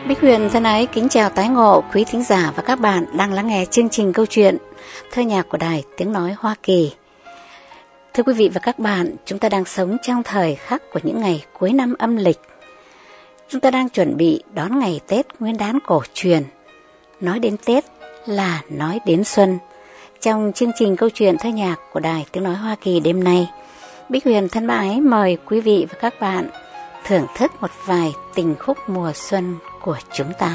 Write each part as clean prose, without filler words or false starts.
Bích Huyền thân ái kính chào tái ngộ quý thính giả và các bạn đang lắng nghe chương trình câu chuyện thơ nhạc của Đài Tiếng Nói Hoa Kỳ. Thưa quý vị và các bạn, chúng ta đang sống trong thời khắc của những ngày cuối năm âm lịch. Chúng ta đang chuẩn bị đón ngày Tết Nguyên đán cổ truyền. Nói đến Tết là nói đến xuân. Trong chương trình câu chuyện thơ nhạc của Đài Tiếng Nói Hoa Kỳ đêm nay, Bích Huyền thân ái mời quý vị và các bạn thưởng thức một vài tình khúc mùa xuân của chúng ta.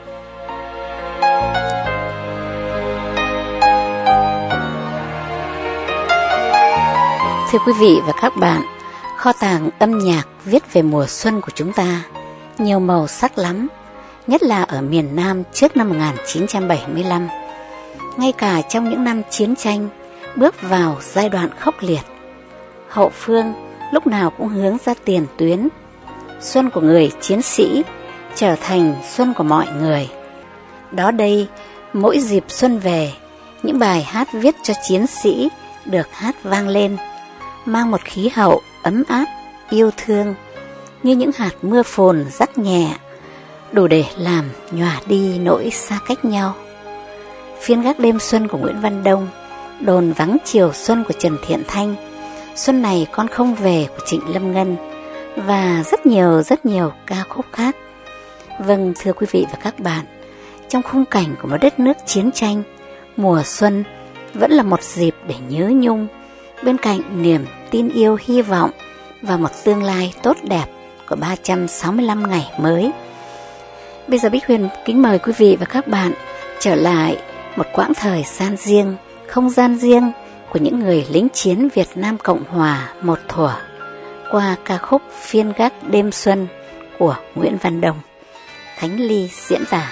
Thưa quý vị và các bạn, kho tàng âm nhạc viết về mùa xuân của chúng ta nhiều màu sắc lắm, nhất là ở miền Nam trước năm 1975. Ngay cả trong những năm chiến tranh bước vào giai đoạn khốc liệt, hậu phương lúc nào cũng hướng ra tiền tuyến. Xuân của người chiến sĩ trở thành xuân của mọi người. Đó đây, mỗi dịp xuân về, những bài hát viết cho chiến sĩ được hát vang lên, mang một khí hậu ấm áp, yêu thương, như những hạt mưa phùn rắc nhẹ, đủ để làm nhòa đi nỗi xa cách nhau. Phiên gác đêm xuân của Nguyễn Văn Đông, đồn vắng chiều xuân của Trần Thiện Thanh, Xuân này con không về của Trịnh Lâm Ngân, và rất nhiều ca khúc khác. Vâng, thưa quý vị và các bạn, trong khung cảnh của một đất nước chiến tranh, mùa xuân vẫn là một dịp để nhớ nhung, bên cạnh niềm tin yêu hy vọng và một tương lai tốt đẹp của 365 ngày mới. Bây giờ Bích Huyền kính mời quý vị và các bạn trở lại một quãng thời gian riêng, không gian riêng của những người lính chiến Việt Nam Cộng Hòa một thuở, qua ca khúc Phiên gác đêm xuân của Nguyễn Văn Đông. Khánh Ly diễn tả.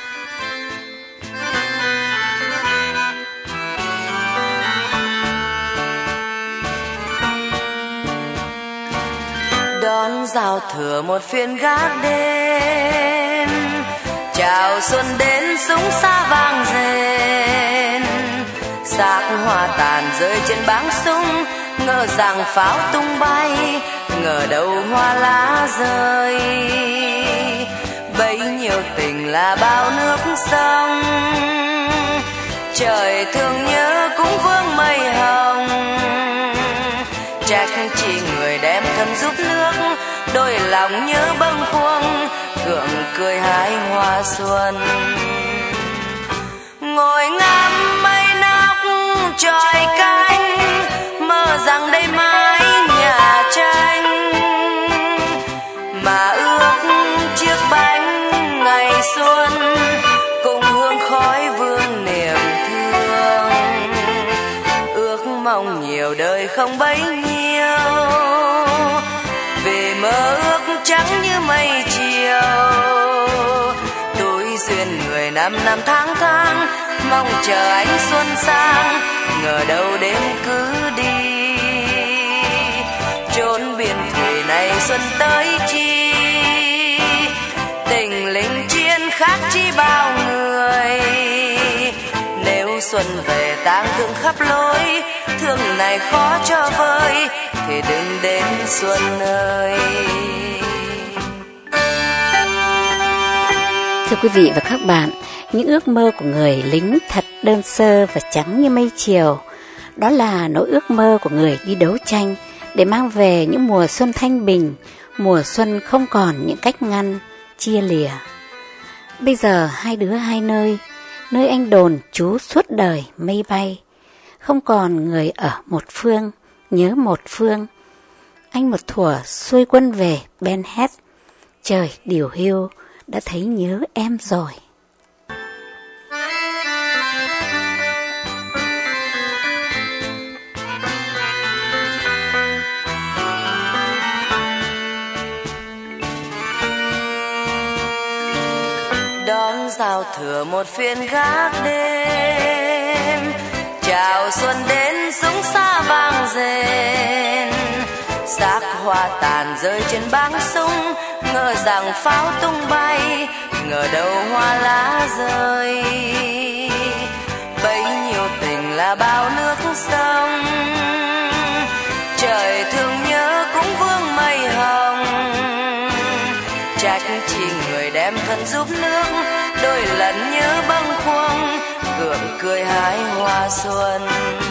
Đón giao thừa một phiên gác đêm, chào xuân đến súng xa vang rền, xác hoa tàn rơi trên báng súng, ngỡ rằng pháo tung bay, ngờ đâu hoa lá rơi. Bấy nhiêu tình là bao nước sông, trời thương nhớ cũng vương mây hồng. Trách chi người đem thân giúp nước, đôi lòng nhớ bâng khuâng, gượng cười hái hoa xuân. Ngồi ngắm mây nóc tròi canh, mơ rằng đây mái nhà tranh, mà ước chiếc bánh ngày xuân cùng hương khói vương niềm thương. Ước mong nhiều đời không bấy nhiêu, vì mơ ước trắng như mây chiều. Tôi duyên người năm tháng mong chờ ánh xuân sang, ngờ đâu đêm cứ đi. Chốn biển thủy này xuân tới chi, tình lính chiến khác chi bao người. Nếu xuân về tang thương khắp lối, thương này khó cho vơi, thì đừng đến xuân ơi. Thưa quý vị và các bạn, những ước mơ của người lính thật đơn sơ và trắng như mây chiều. Đó là nỗi ước mơ của người đi đấu tranh để mang về những mùa xuân thanh bình, mùa xuân không còn những cách ngăn, chia lìa. Bây giờ hai đứa hai nơi, nơi anh đồn trú suốt đời mây bay. Không còn người ở một phương, nhớ một phương. Anh một thuở xuôi quân về Ben Head, trời điều hưu đã thấy nhớ em rồi. Đón giao thừa một phiên gác đêm, chào xuân đến súng xa vang rền, xác hoa tàn rơi trên báng súng, ngờ rằng pháo tung bay, ngờ đâu hoa lá rơi. Bấy nhiêu tình là bao nước sông, trời thương nhớ cũng vương mây hồng. Trách chi người đem thân giúp nước, đôi lần nhớ bâng khuâng gượng cười hái hoa xuân.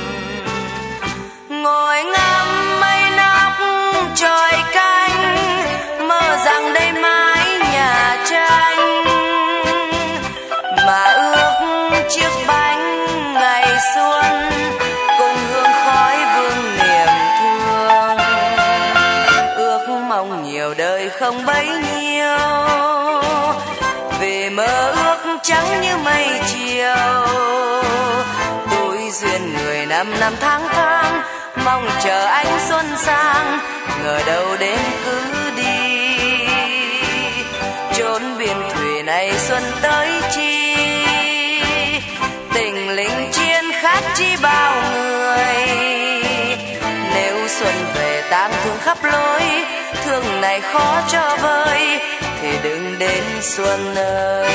Ngồi ngắm mây nóc tròi canh, mơ rằng đây mái nhà tranh, mà ước chiếc bánh ngày xuân cùng hương khói vương niềm thương. Ước mong nhiều đời không bấy nhiêu, vì mơ ước trắng như mây chiều. Tôi duyên người năm tháng tháng, mong chờ anh xuân sang, ngờ đâu đến cứ đi. Chốn biển thủy này xuân tới chi, tình lính chiến khác chi bao người. Nếu xuân về tang thương khắp lối, thương này khó cho vơi, thì đừng đến xuân ơi.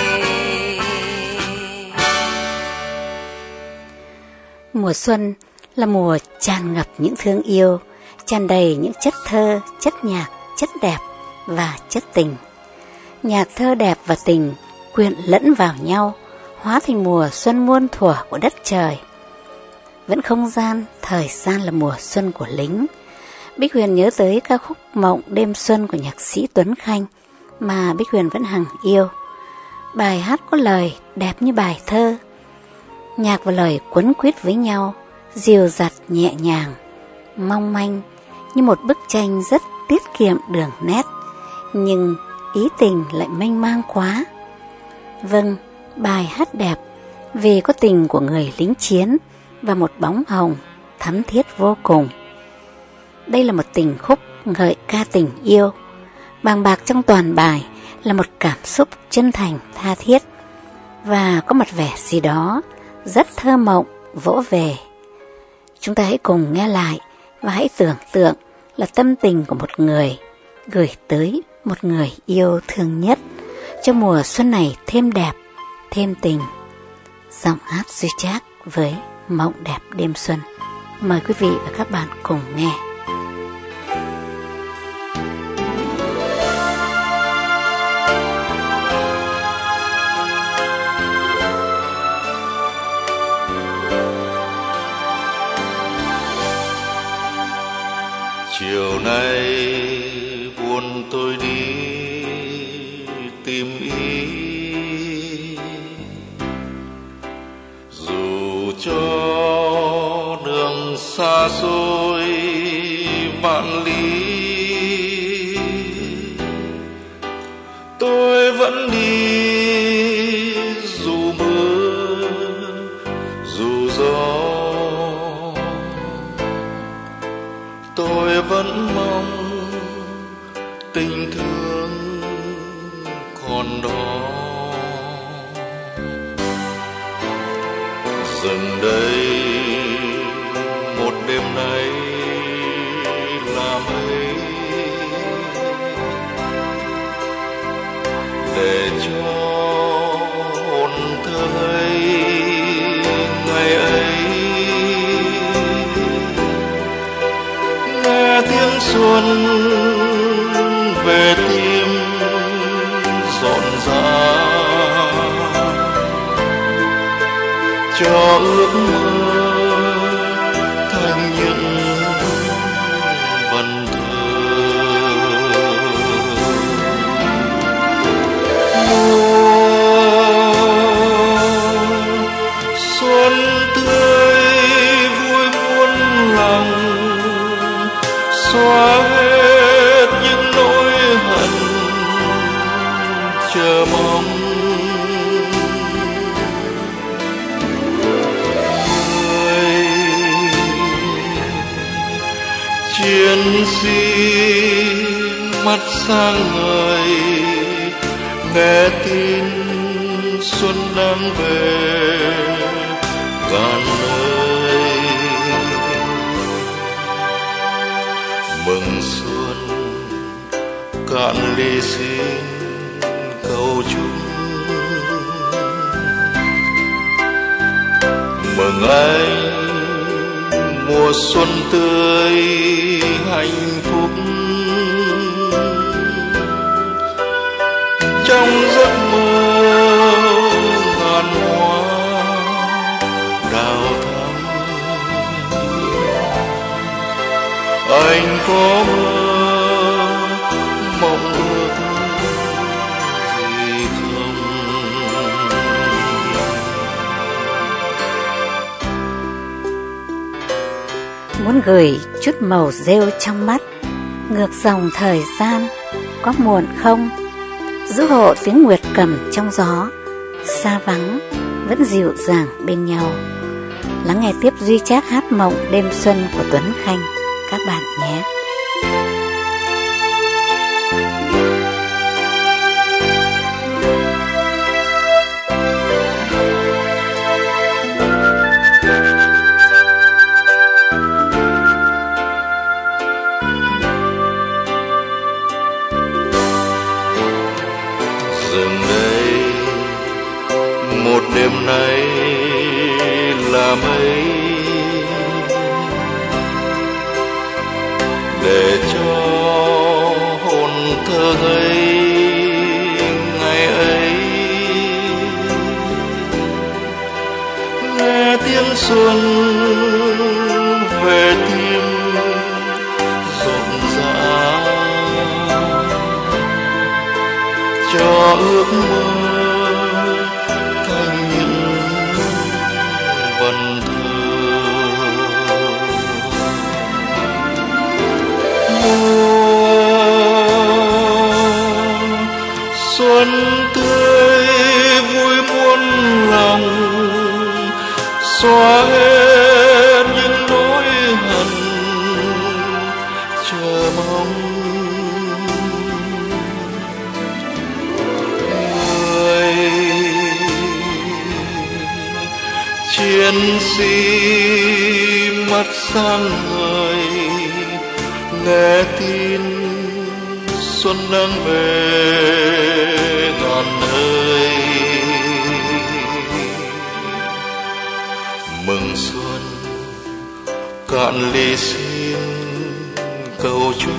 Mùa xuân là mùa tràn ngập những thương yêu, tràn đầy những chất thơ, chất nhạc, chất đẹp và chất tình. Nhạc thơ đẹp và tình quyện lẫn vào nhau, hóa thành mùa xuân muôn thuở của đất trời. Vẫn không gian, thời gian là mùa xuân của lính. Bích Huyền nhớ tới ca khúc Mộng Đêm Xuân của nhạc sĩ Tuấn Khanh mà Bích Huyền vẫn hằng yêu. Bài hát có lời đẹp như bài thơ, nhạc và lời quấn quýt với nhau, dịu dặt nhẹ nhàng, mong manh như một bức tranh rất tiết kiệm đường nét, nhưng ý tình lại mênh mang quá. Vâng, bài hát đẹp vì có tình của người lính chiến và một bóng hồng thắm thiết vô cùng. Đây là một tình khúc ngợi ca tình yêu, bàng bạc trong toàn bài là một cảm xúc chân thành tha thiết và có một vẻ gì đó rất thơ mộng vỗ về. Chúng ta hãy cùng nghe lại và hãy tưởng tượng là tâm tình của một người gửi tới một người yêu thương nhất cho mùa xuân này thêm đẹp, thêm tình. Giọng hát Duy Trác với Mộng Đẹp Đêm Xuân. Mời quý vị và các bạn cùng nghe. Chiều nay buồn tôi đi tìm ý, dù cho đường xa xôi vạn lý, tôi vẫn đi dù mưa dù gió. Tôi vẫn mong tình thương còn đó. Dừng đây một đêm nay làm ấy, để cho hồn thơ ấy ngày ấy nghe tiếng xuân về tim rộn rã, cho ước mơ thành những vần thơ. Mùa xuân tươi vui muôn lòng, xóa hết những nỗi hận chờ mong. Người chiến sĩ mắt sáng ngời, nghe tin xuân đang về ngàn nơi. Mừng xuân cạn ly xin cầu chúc, mừng anh mùa xuân tươi hạnh phúc. trong giấc mơ ngàn hoa đào thắm. Anh có mong ước gì không? Muốn gửi chút màu rêu trong mắt, ngược dòng thời gian có muộn không? Giữ hộ tiếng nguyệt cầm trong gió, xa vắng vẫn dịu dàng bên nhau. Lắng nghe tiếp Duy Trác hát Mộng Đêm Xuân của Tuấn Khanh các bạn nhé. Dừng đây một đêm nay là mấy, để cho hồn thơ ngây ngày ấy nghe tiếng xuân về tim rộn rã, cho ước mơ thành những vần thơ. Xuân tươi vui muôn lòng, xóa hết những nỗi hận, chờ mong người chiến sĩ mắt sáng ngời nghe tin xuân đang về ngàn nơi. Mừng xuân cạn ly xin cầu chúc,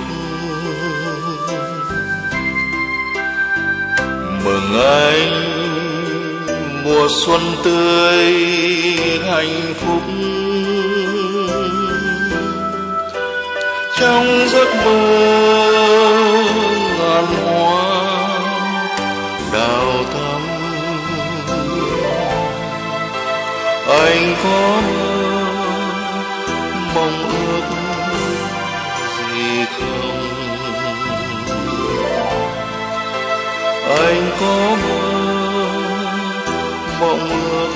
mừng anh mùa xuân tươi hạnh phúc. Trong giấc mơ ngàn hoa đào thắm, anh có mong ước gì không? Anh có mong ước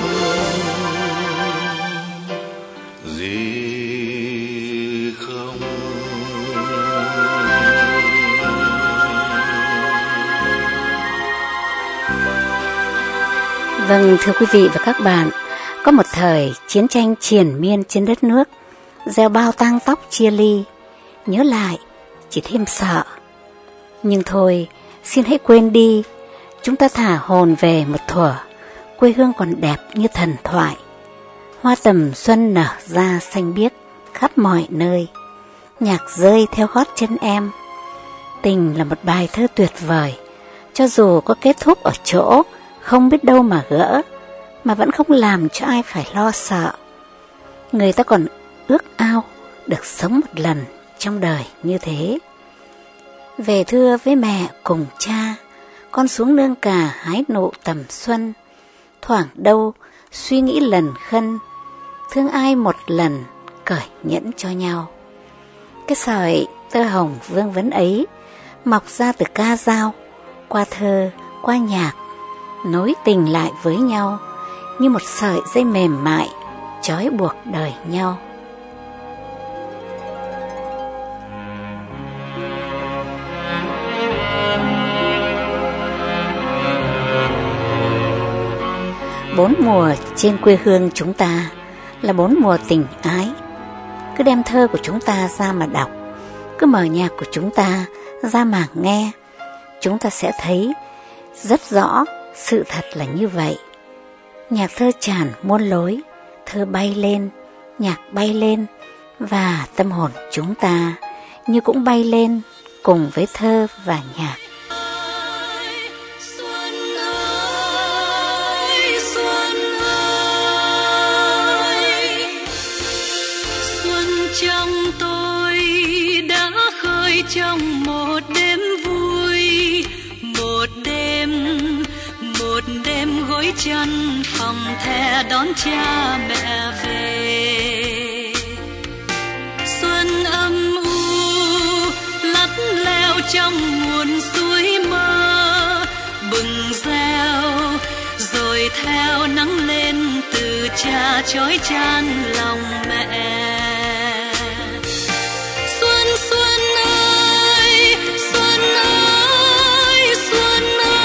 gì không? Vâng, thưa quý vị và các bạn, có một thời chiến tranh triền miên trên đất nước, gieo bao tang tóc chia ly, nhớ lại chỉ thêm sợ. Nhưng thôi, xin hãy quên đi, chúng ta thả hồn về một thuở, quê hương còn đẹp như thần thoại. Hoa tầm xuân nở ra xanh biếc khắp mọi nơi, nhạc rơi theo gót chân em. Tình là một bài thơ tuyệt vời, cho dù có kết thúc ở chỗ không biết đâu mà gỡ, mà vẫn không làm cho ai phải lo sợ. Người ta còn ước ao được sống một lần trong đời như thế. Về thưa với mẹ cùng cha, con xuống nương cà hái nụ tầm xuân. Thoảng đâu suy nghĩ lần khân, thương ai một lần cởi nhẫn cho nhau. Cái sợi tơ hồng vương vấn ấy mọc ra từ ca dao, qua thơ, qua nhạc, nối tình lại với nhau như một sợi dây mềm mại trói buộc đời nhau. Bốn mùa trên quê hương chúng ta là bốn mùa tình ái. Cứ đem thơ của chúng ta ra mà đọc, cứ mở nhạc của chúng ta ra mà nghe, chúng ta sẽ thấy rất rõ sự thật là như vậy. Nhạc thơ tràn muôn lối, thơ bay lên, nhạc bay lên, và tâm hồn chúng ta như cũng bay lên cùng với thơ và nhạc. Xuân gối chăn phòng the đón cha mẹ về. Xuân âm u lắt leo trong nguồn suối mơ, bừng reo rồi theo nắng lên từ cha chói chan lòng mẹ. Xuân xuân ơi, xuân ơi, xuân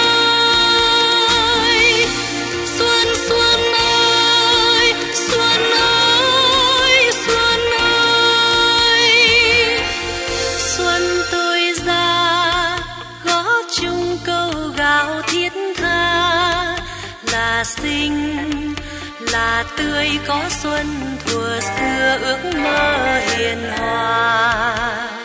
ơi, xuân xuân ơi, xuân ơi, xuân ơi. Xuân tôi ra gõ chung câu gạo thiết tha, là xinh là tươi có xuân thuở xưa ước mơ hiền hòa.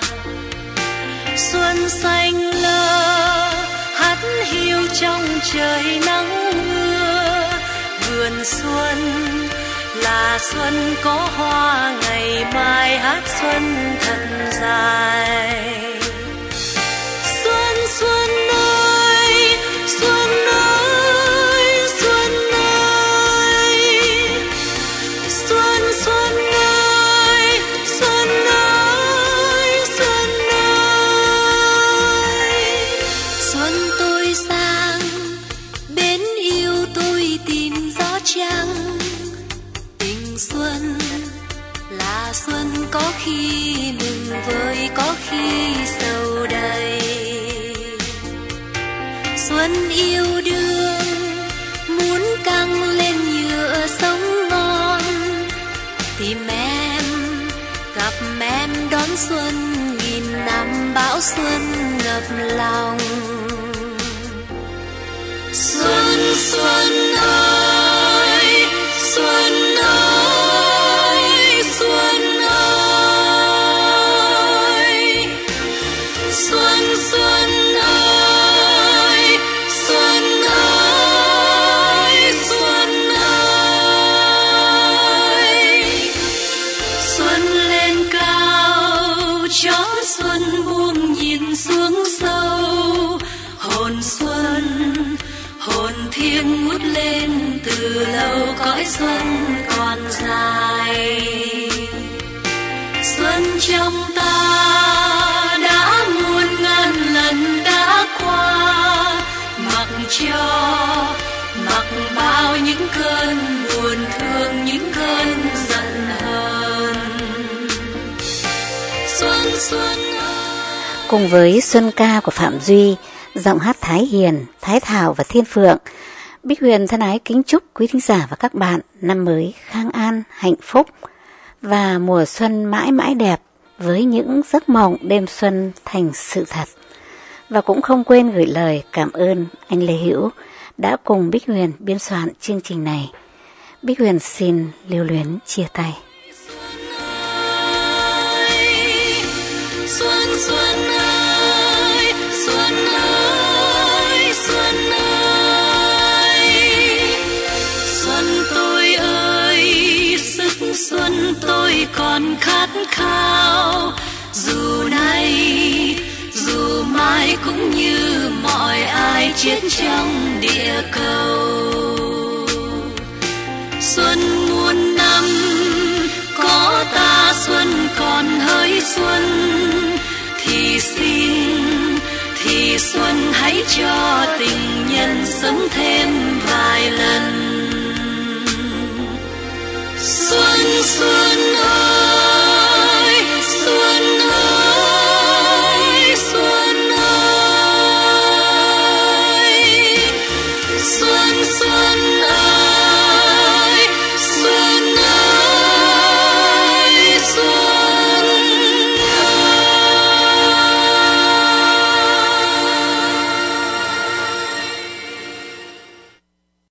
Xuân xanh lơ hát hiu trong trời nắng mưa, vườn xuân là xuân có hoa, ngày mai hát xuân thật dài. Xuân xuân ơi, xuân ơi, xuân ơi, xuân xuân ơi, xuân ơi, xuân ơi. Xuân tôi sang bên yêu tôi tìm gió trăng, tình xuân là xuân có khi mừng vơi có khi sầu đầy. Xuân yêu đương muốn căng lên nhựa sống ngon, tìm em gặp em đón xuân nghìn năm bão xuân ngập lòng. Xuân xuân ơi, xuân ơi, xuân ơi, xuân xuân ơi, xuân ơi, xuân ơi. Xuân lên cao chó xuân buông nhìn xuống sâu, hồn xuân hồn thiêng ngút lên từ lâu cõi xuân còn dài. Xuân trong ta đã muôn ngàn lần đã qua, mặc bao những cơn buồn thương, những cơn giận hờn. Xuân xuân Cùng với xuân ca của Phạm Duy, giọng hát Thái Hiền, Thái Thảo và Thiên Phượng, Bích Huyền thân ái kính chúc quý thính giả và các bạn năm mới khang an, hạnh phúc và mùa xuân mãi mãi đẹp với những giấc mộng đêm xuân thành sự thật. Và cũng không quên gửi lời cảm ơn anh Lê Hữu đã cùng Bích Huyền biên soạn chương trình này. Bích Huyền xin lưu luyến chia tay. Xuân xuân ơi, xuân ơi, xuân ơi, xuân tôi ơi, sức xuân tôi còn khát khao, dù nay dù mai cũng như mọi ai chết trong địa cầu. Xuân muôn năm có ta, xuân còn hơi xuân thì xuân hãy cho tình nhân sống thêm